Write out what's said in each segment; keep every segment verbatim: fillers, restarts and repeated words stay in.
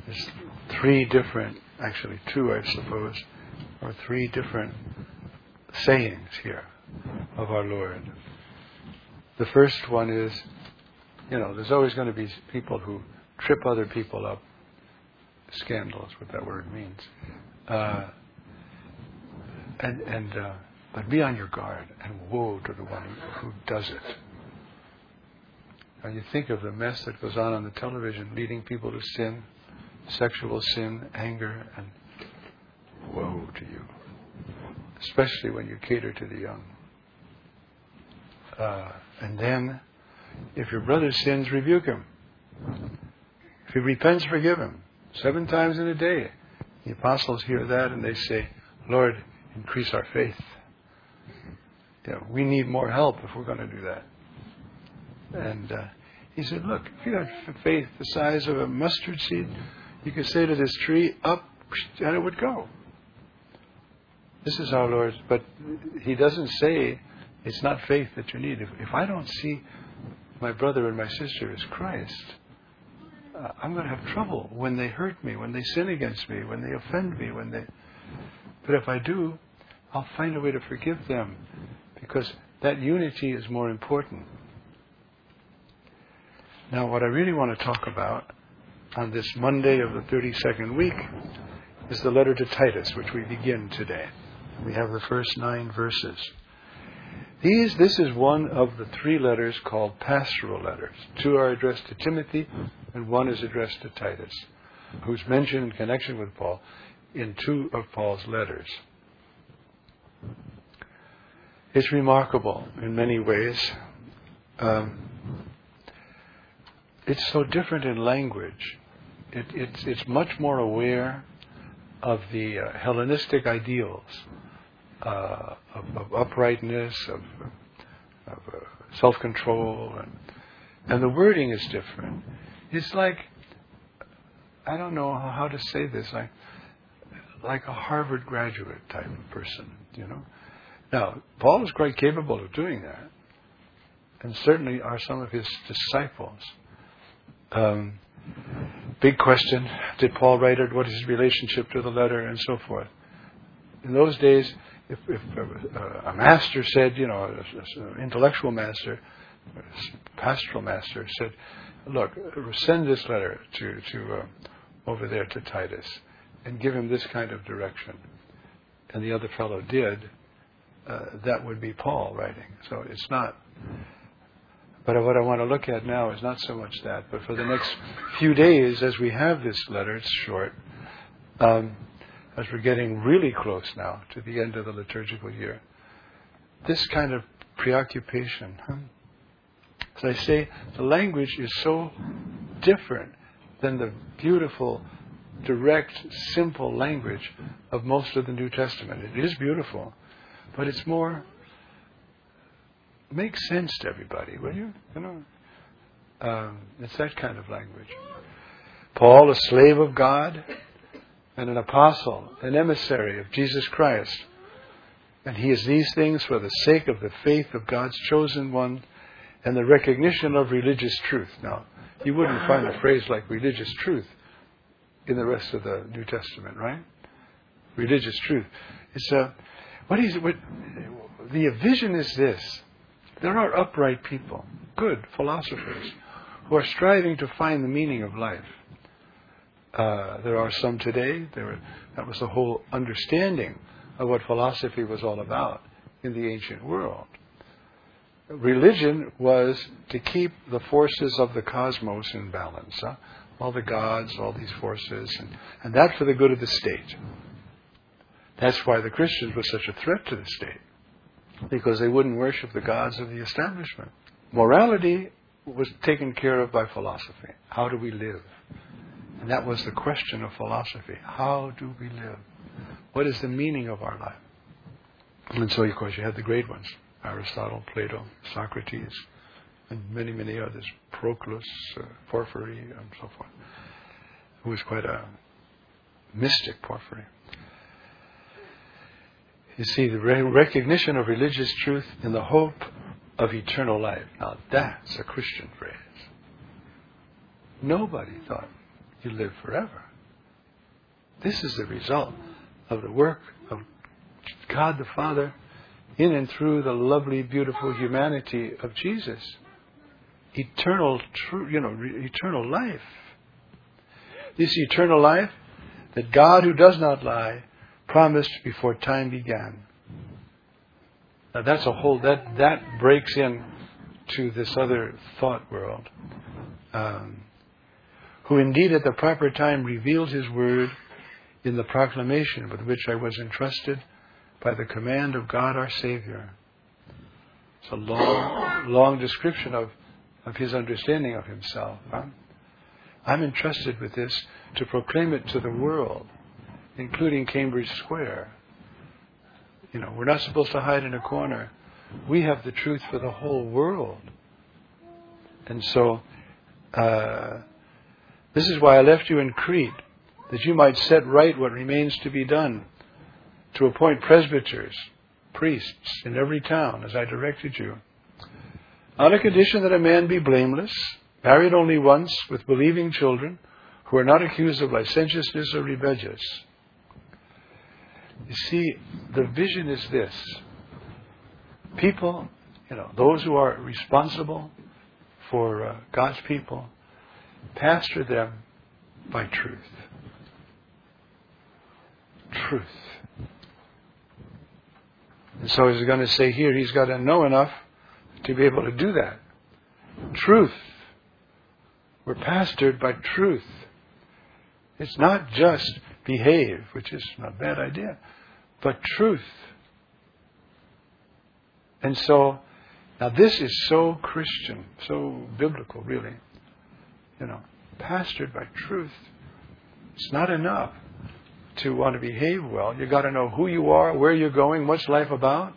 there's three different, actually two, I suppose, or three different sayings here of our Lord. The first one is, you know, there's always going to be people who trip other people up. Scandal is what that word means. Uh, and and uh, but be on your guard, and woe to the one who, who does it. And you think of the mess that goes on on the television, leading people to sin, sexual sin, anger, and woe to you. Especially when you cater to the young. Uh, and then, if your brother sins, rebuke him. If he repents, forgive him. Seven times in a day. The apostles hear that and they say, Lord, increase our faith. You know, we need more help if we're going to do that. And uh, he said, look, if you had faith the size of a mustard seed, you could say to this tree, up, and it would go. This is our Lord's, but he doesn't say it's not faith that you need. If, if I don't see my brother and my sister as Christ, uh, I'm going to have trouble when they hurt me, when they sin against me, when they offend me, when they... But if I do, I'll find a way to forgive them, because that unity is more important. Now, what I really want to talk about on this Monday of the thirty-second week is the letter to Titus, which we begin today. We have the first nine verses. These, this is one of the three letters called pastoral letters. Two are addressed to Timothy, and one is addressed to Titus, who's mentioned in connection with Paul in two of Paul's letters. It's remarkable in many ways. Um, it's so different in language. It, it's, it's much more aware of the uh, Hellenistic ideals. Uh, of, of uprightness, of, of uh, self-control, and, and the wording is different. It's like, I don't know how to say this, like, like a Harvard graduate type of person, you know. Now, Paul is quite capable of doing that, and certainly are some of his disciples. Um, big question, did Paul write it? What is his relationship to the letter, and so forth. In those days, If, if uh, a master said, you know, an intellectual master, a pastoral master said, look, send this letter to, to uh, over there to Titus and give him this kind of direction. And the other fellow did, uh, that would be Paul writing. So it's not, but what I want to look at now is not so much that, but for the next few days, as we have this letter, it's short, um, as we're getting really close now to the end of the liturgical year, this kind of preoccupation. Huh? As I say, the language is so different than the beautiful, direct, simple language of most of the New Testament. It is beautiful, but it's more, makes sense to everybody, will you? You know, um, it's that kind of language. Paul, a slave of God, and an apostle, an emissary of Jesus Christ. And he is these things for the sake of the faith of God's chosen one and the recognition of religious truth. Now, you wouldn't find a phrase like religious truth in the rest of the New Testament, right? Religious truth. It's a, what is, what, the vision is this. There are upright people, good philosophers, who are striving to find the meaning of life. Uh, there are some today. There were, that was the whole understanding of what philosophy was all about in the ancient world. Religion was to keep the forces of the cosmos in balance. Huh? All the gods, all these forces, and, and that for the good of the state. That's why the Christians were such a threat to the state, because they wouldn't worship the gods of the establishment. Morality was taken care of by philosophy. How do we live? And that was the question of philosophy. How do we live? What is the meaning of our life? And so, of course, you had the great ones. Aristotle, Plato, Socrates, and many, many others. Proclus, uh, Porphyry, and so forth. Who was quite a mystic, Porphyry. You see, the re- recognition of religious truth in the hope of eternal life. Now, that's a Christian phrase. Nobody thought you live forever. This is the result of the work of God the Father in and through the lovely, beautiful humanity of Jesus. Eternal, true, you know, re- eternal life. This eternal life that God, who does not lie, promised before time began. Now that's a whole, that, that breaks in to this other thought world. Um, who indeed at the proper time revealed His word in the proclamation with which I was entrusted by the command of God our Savior. It's a long, long description of, of His understanding of Himself. Huh? I'm entrusted with this to proclaim it to the world, including Cambridge Square. You know, we're not supposed to hide in a corner. We have the truth for the whole world. And so, uh, this is why I left you in Crete, that you might set right what remains to be done, to appoint presbyters, priests in every town, as I directed you, on a condition that a man be blameless, married only once, with believing children, who are not accused of licentiousness or rebellious. You see, the vision is this. People, you know, those who are responsible for uh, God's people, pastor them by truth. Truth. And so he's going to say here, he's got to know enough to be able to do that. Truth. We're pastored by truth. It's not just behave, which is not a bad idea, but truth. And so, now this is so Christian, so biblical, really. You know, pastored by truth. It's not enough to want to behave well. You've got to know who you are, where you're going, what's life about.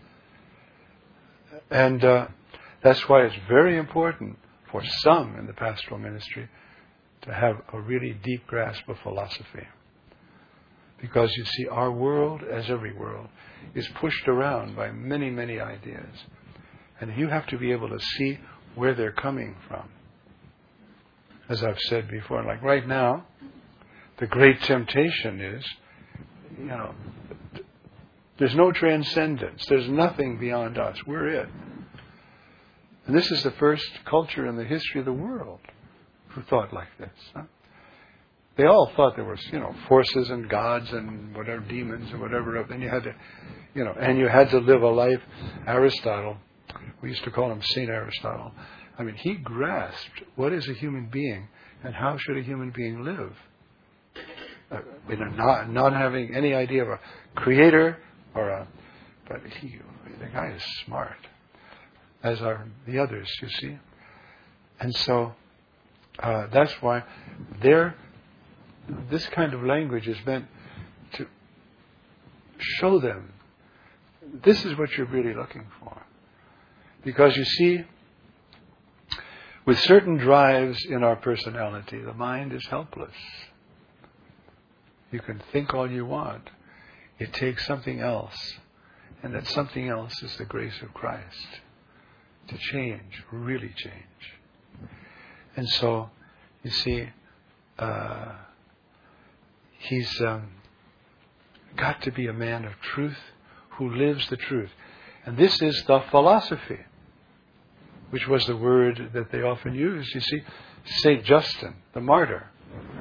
And uh, that's why it's very important for some in the pastoral ministry to have a really deep grasp of philosophy. Because you see, our world, as every world, is pushed around by many, many ideas. And you have to be able to see where they're coming from. As I've said before, like right now, the great temptation is, you know, there's no transcendence. There's nothing beyond us. We're it. And this is the first culture in the history of the world who thought like this. Huh? They all thought there was, you know, forces and gods and whatever, demons and whatever. Then you had to, you know, and you had to live a life. Aristotle, we used to call him Saint Aristotle. I mean, he grasped what is a human being and how should a human being live. Uh, you know, not not having any idea of a creator or a, but he, the guy is smart, as are the others, you see. And so uh, that's why there, this kind of language is meant to show them this is what you're really looking for. Because you see, with certain drives in our personality, the mind is helpless. You can think all you want. It takes something else. And that something else is the grace of Christ. To change, really change. And so, you see, uh, he's um, got to be a man of truth who lives the truth. And this is the philosophy, which was the word that they often used. You see, Saint Justin, the martyr,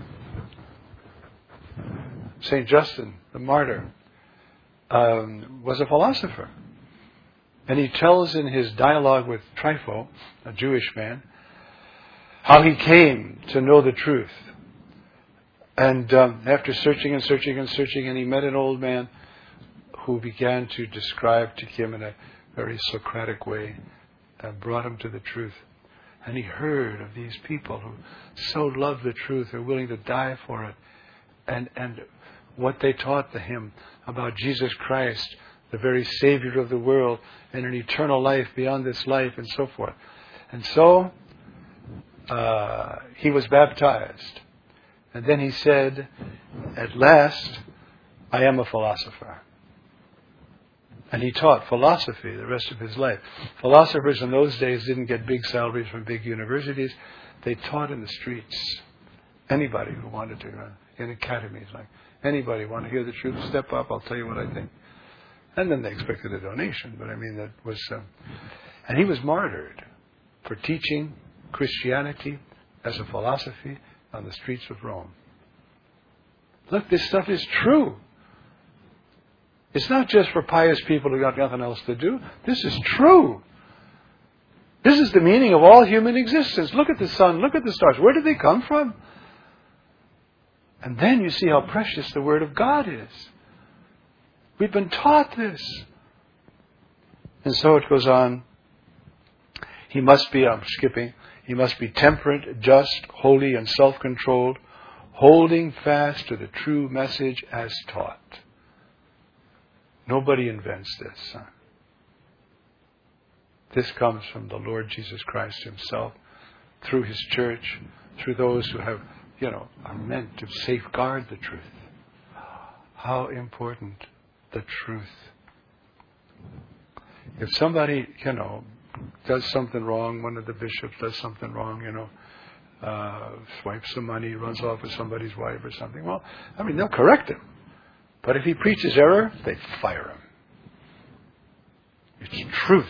Saint Justin, the martyr, um, was a philosopher. And he tells in his dialogue with Trypho, a Jewish man, how he came to know the truth. And um, after searching and searching and searching, and he met an old man who began to describe to him in a very Socratic way, and brought him to the truth. And he heard of these people who so love the truth, are willing to die for it. And and what they taught to him about Jesus Christ, the very Savior of the world, and an eternal life beyond this life, and so forth. And so, uh, he was baptized. And then he said, at last, I am a philosopher. And he taught philosophy the rest of his life. Philosophers in those days didn't get big salaries from big universities. They taught in the streets. Anybody who wanted to, uh, in academies, like, anybody want to hear the truth, step up, I'll tell you what I think. And then they expected a donation, but I mean, that was, um, and he was martyred for teaching Christianity as a philosophy on the streets of Rome. Look, this stuff is true. It's not just for pious people who got nothing else to do. This is true. This is the meaning of all human existence. Look at the sun, look at the stars. Where did they come from? And then you see how precious the Word of God is. We've been taught this. And so it goes on. He must be, I'm skipping, he must be temperate, just, holy, and self-controlled, holding fast to the true message as taught. Nobody invents this. Huh? This comes from the Lord Jesus Christ Himself, through His church, through those who have, you know, are meant to safeguard the truth. How important the truth. If somebody, you know, does something wrong, one of the bishops does something wrong, you know, uh, swipes some money, runs off with somebody's wife or something, well, I mean, they'll correct him. But if he preaches error, they fire him. It's truth.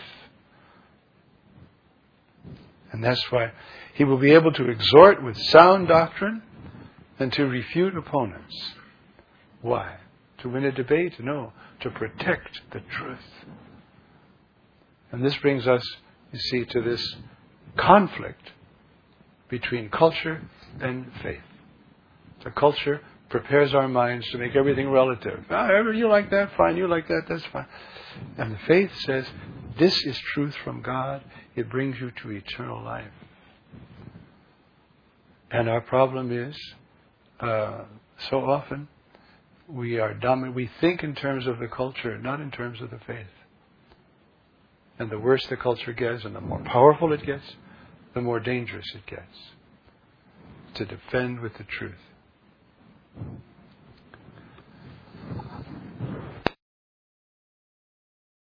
And that's why he will be able to exhort with sound doctrine and to refute opponents. Why? To win a debate? No. To protect the truth. And this brings us, you see, to this conflict between culture and faith. The culture prepares our minds to make everything relative. Ah, you like that, fine. You like that, that's fine. And the faith says, this is truth from God. It brings you to eternal life. And our problem is, uh, so often, we are dumb. We think in terms of the culture, not in terms of the faith. And the worse the culture gets, and the more powerful it gets, the more dangerous it gets. To defend with the truth.